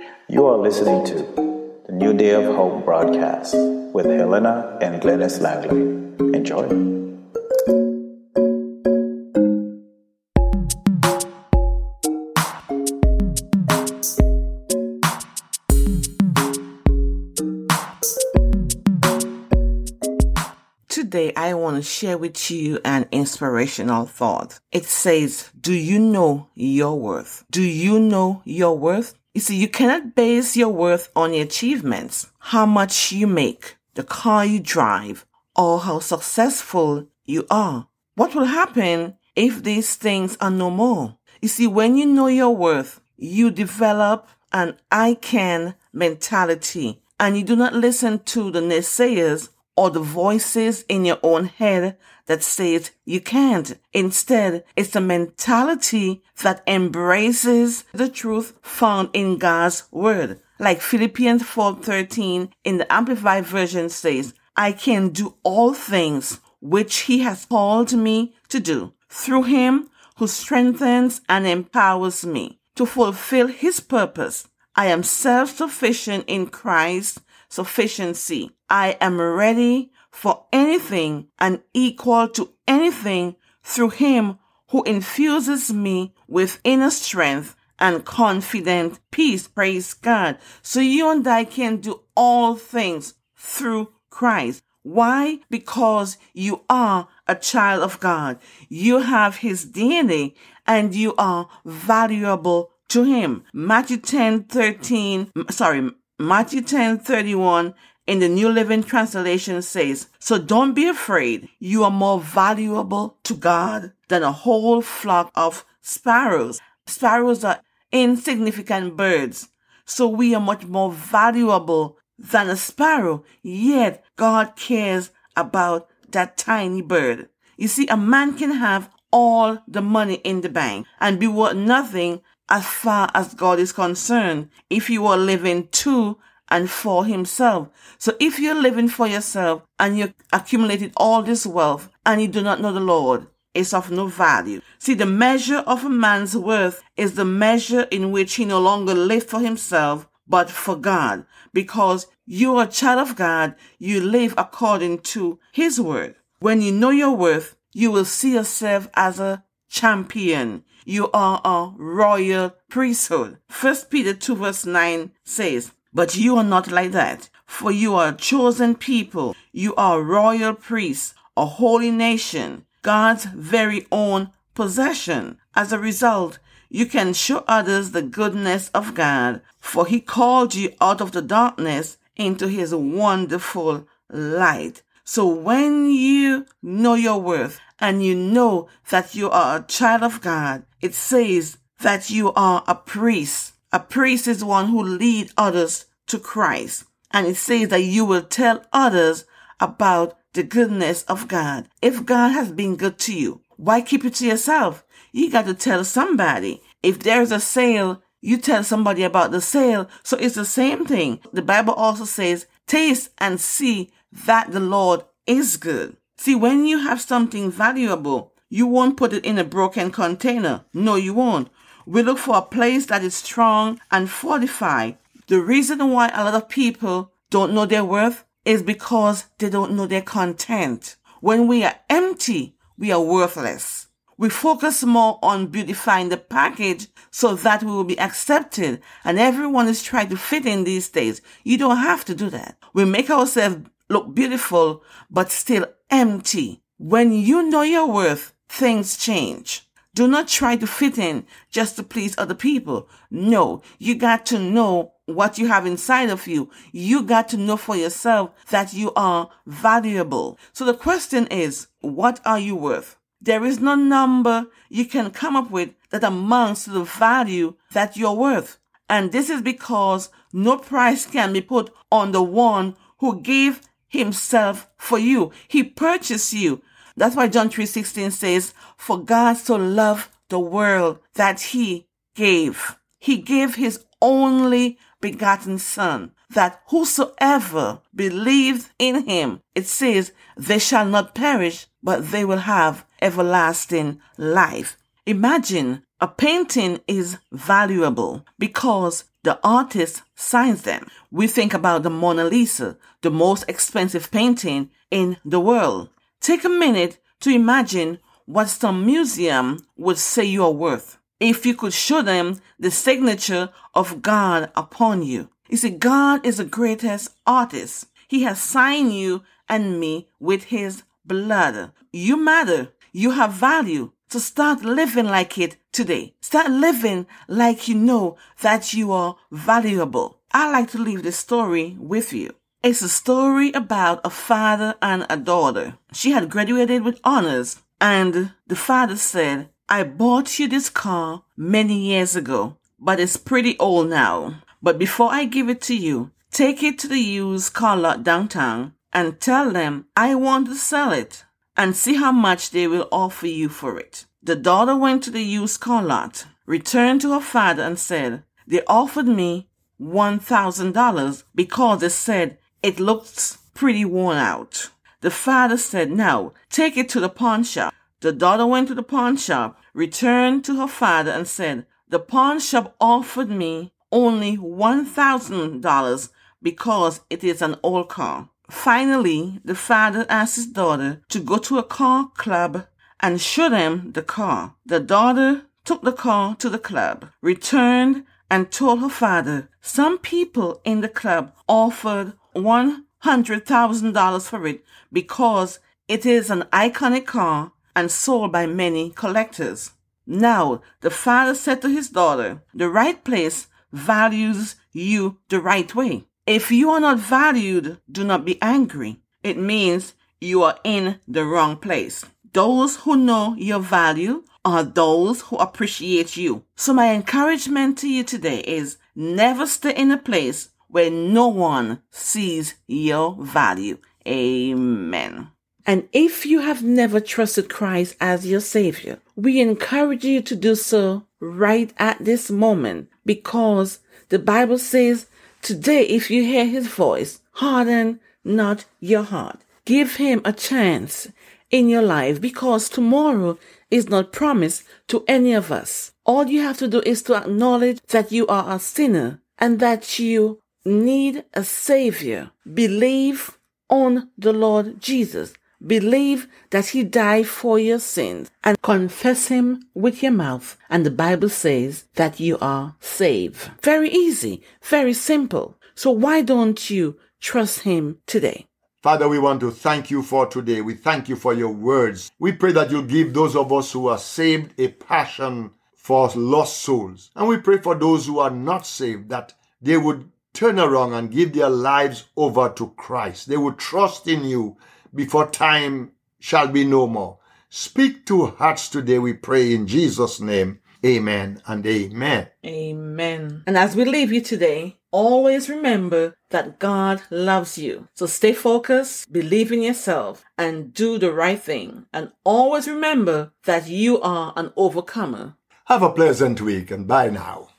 You are listening to the New Day of Hope broadcast with Helena and Glennis Langley. Enjoy. Today, I want to share with you an inspirational thought. It says, do you know your worth? Do you know your worth? You see, you cannot base your worth on your achievements, how much you make, the car you drive, or how successful you are. What will happen if these things are no more? You see, when you know your worth, you develop an I can mentality, and you do not listen to the naysayers or the voices in your own head that says you can't. Instead, it's the mentality that embraces the truth found in God's word. Like Philippians 4:13 in the Amplified Version says, I can do all things which he has called me to do through him who strengthens and empowers me to fulfill his purpose. I am self-sufficient in Christ's sufficiency. I am ready for anything and equal to anything through him who infuses me with inner strength and confident peace. Praise God. So you and I can do all things through Christ. Why? Because you are a child of God. You have his DNA and you are valuable to him. Matthew 10:31 in the New Living Translation says, so don't be afraid. You are more valuable to God than a whole flock of sparrows. Sparrows are insignificant birds. So we are much more valuable than a sparrow. Yet God cares about that tiny bird. You see, a man can have all the money in the bank and be worth nothing as far as God is concerned if you are living to and for himself. So if you're living for yourself and you accumulated all this wealth and you do not know the Lord, it's of no value. See, the measure of a man's worth is the measure in which he no longer lives for himself, but for God. Because you are a child of God, you live according to his word. When you know your worth, you will see yourself as a champion. You are a royal priesthood. 1 Peter 2:9 says, but you are not like that, for you are a chosen people. You are a royal priest, a holy nation, God's very own possession. As a result, you can show others the goodness of God, for he called you out of the darkness into his wonderful light. So when you know your worth and you know that you are a child of God, it says that you are a priest. A priest is one who leads others to Christ. And it says that you will tell others about the goodness of God. If God has been good to you, why keep it to yourself? You got to tell somebody. If there's a sale, you tell somebody about the sale. So it's the same thing. The Bible also says, taste and see that the Lord is good. See, when you have something valuable, you won't put it in a broken container. No, you won't. We look for a place that is strong and fortified. The reason why a lot of people don't know their worth is because they don't know their content. When we are empty, we are worthless. We focus more on beautifying the package so that we will be accepted. And everyone is trying to fit in these days. You don't have to do that. We make ourselves look beautiful, but still empty. When you know your worth, things change. Do not try to fit in just to please other people. No, you got to know what you have inside of you. You got to know for yourself that you are valuable. So the question is, what are you worth? There is no number you can come up with that amounts to the value that you're worth. And this is because no price can be put on the one who gave himself for you. He purchased you. That's why John 3:16 says, for God so loved the world that he gave. He gave his only begotten son, that whosoever believes in him, it says, they shall not perish, but they will have everlasting life. Imagine a painting is valuable because the artist signs them. We think about the Mona Lisa, the most expensive painting in the world. Take a minute to imagine what some museum would say you are worth if you could show them the signature of God upon you. You see, God is the greatest artist. He has signed you and me with his blood. You matter. You have value. So start living like it today. Start living like you know that you are valuable. I like to leave this story with you. It's a story about a father and a daughter. She had graduated with honors, and the father said, I bought you this car many years ago, but it's pretty old now. But before I give it to you, take it to the used car lot downtown and tell them I want to sell it and see how much they will offer you for it. The daughter went to the used car lot, returned to her father and said, they offered me $1,000 because they said it looks pretty worn out. The father said, now take it to the pawn shop. The daughter went to the pawn shop, returned to her father and said, the pawn shop offered me only $1,000 because it is an old car. Finally, the father asked his daughter to go to a car club and show them the car. The daughter took the car to the club, returned and told her father, some people in the club offered $100,000 for it because it is an iconic car and sold by many collectors. Now, the father said to his daughter, the right place values you the right way. If you are not valued, do not be angry. It means you are in the wrong place. Those who know your value are those who appreciate you. So my encouragement to you today is never stay in a place where no one sees your value. Amen. And if you have never trusted Christ as your Savior, we encourage you to do so right at this moment, because the Bible says, today, if you hear his voice, harden not your heart. Give him a chance in your life, because tomorrow is not promised to any of us. All you have to do is to acknowledge that you are a sinner and that you need a Savior. Believe on the Lord Jesus. Believe that he died for your sins and confess him with your mouth. And the Bible says that you are saved. Very easy, very simple. So why don't you trust him today? Father, we want to thank you for today. We thank you for your words. We pray that you'll give those of us who are saved a passion for lost souls. And we pray for those who are not saved, that they would turn around and give their lives over to Christ. They would trust in you before time shall be no more. Speak to hearts today, we pray in Jesus' name. Amen and amen. Amen. And as we leave you today, always remember that God loves you. So stay focused, believe in yourself, and do the right thing. And always remember that you are an overcomer. Have a pleasant week and bye now.